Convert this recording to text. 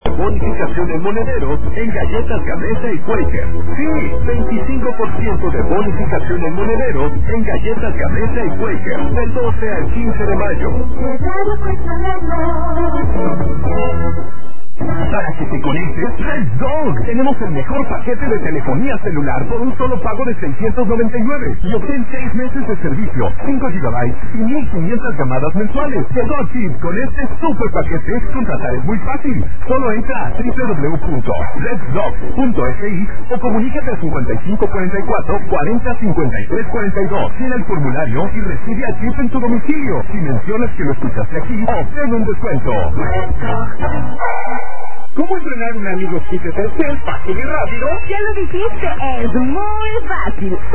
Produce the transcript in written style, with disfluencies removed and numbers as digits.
Bonificación en monederos en galletas Gamesa y Quaker. Sí, 25% de bonificación en monederos en galletas Gamesa y Quaker. Del 12 al 15 de mayo. Para que te conectes, Red Dog. Tenemos el mejor paquete de telefonía celular por un solo pago de $699 y obtén 6 meses de servicio, 5 GB y 1,500 llamadas mensuales. Red Dog Chip, con este super paquete, contratar es muy fácil. Solo entra a www.reddog.fi o comunícate al 5544-405342. Llena el formulario y recibe al chip en tu domicilio. Si mencionas que lo escuchaste aquí, obtén un descuento. ¿Cómo entrenar un amigo si te Telcel fácil y rápido? Ya lo dijiste, es muy fácil.